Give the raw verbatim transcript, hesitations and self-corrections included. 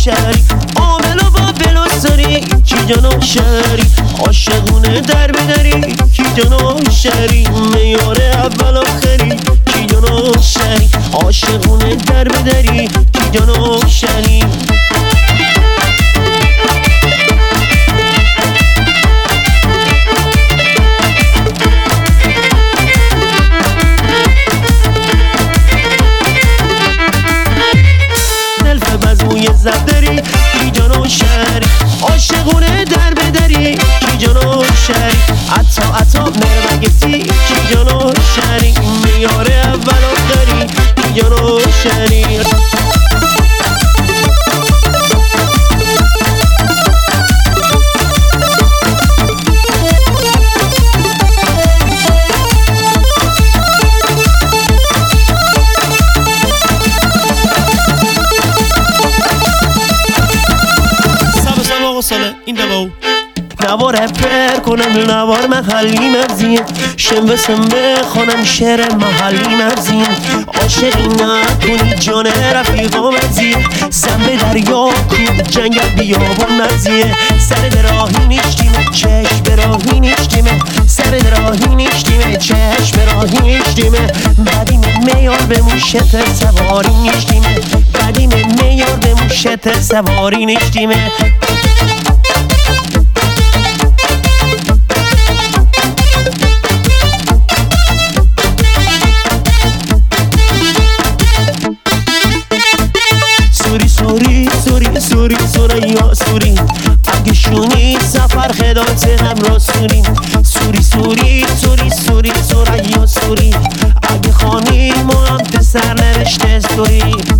شهری عامل و بابل و سری کی جانو شهری عاشقونه در بدری کی جانو شهری میار اول آخری کی جانو شهری عاشقونه در بدری کی جانو شهری زدری کی جانو شهری عاشقونه در بدری کی جانو شهری عطا عطا مرمگتی کی جانو شهری میار اول آخری کی جانو شهری این دو نوار پر کنم نوار محلی مرزیم شم بسم بخونم شعر محلی مرزیم عاشقی نکنی جان رفیقا مرزیم زنب دریا کود جنگل بیابون مرزیه سر دراهی نیشتیمه چشم براهی نیشتیمه سر دراهی نیشتیمه چشم براهی نیشتیمه بعدیم میار به موشت سواری نیشتیمه بعدیم میار به موشت سواری نیشتیمه سوری سوری سوری سوری یا سوری اگه شونی سفر خدات هم را سوری سوری سوری سوری سوری سوری یا سوری اگه خانی ما هم پسر نوشته سوری